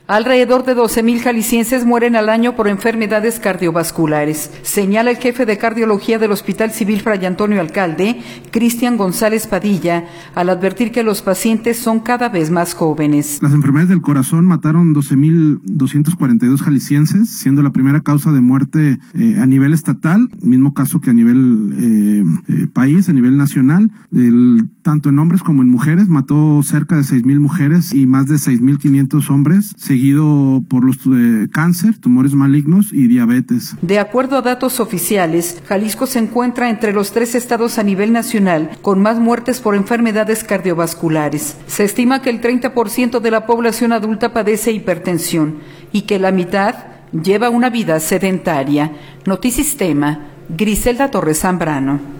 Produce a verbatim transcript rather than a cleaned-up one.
Alrededor de doce mil jaliscienses mueren al año por enfermedades cardiovasculares, señala el jefe de cardiología del Hospital Civil Fray Antonio Alcalde, Cristian González Padilla, al advertir que los pacientes son cada vez más jóvenes. Las enfermedades del corazón mataron doce mil doscientos cuarenta y dos jaliscienses, siendo la primera causa de muerte eh, a nivel estatal, mismo caso que a nivel eh, eh, país, a nivel nacional. El, tanto en hombres como en mujeres, mató cerca de seis mil mujeres y más de seis mil quinientos hombres, seguido por los eh, cáncer, tumores malignos y diabetes. De acuerdo a datos oficiales, Jalisco se encuentra entre los tres estados a nivel nacional con más muertes por enfermedades cardiovasculares. Se estima que el treinta por ciento de la población adulta padece hipertensión y que la mitad lleva una vida sedentaria. Notisistema, Griselda Torres Zambrano.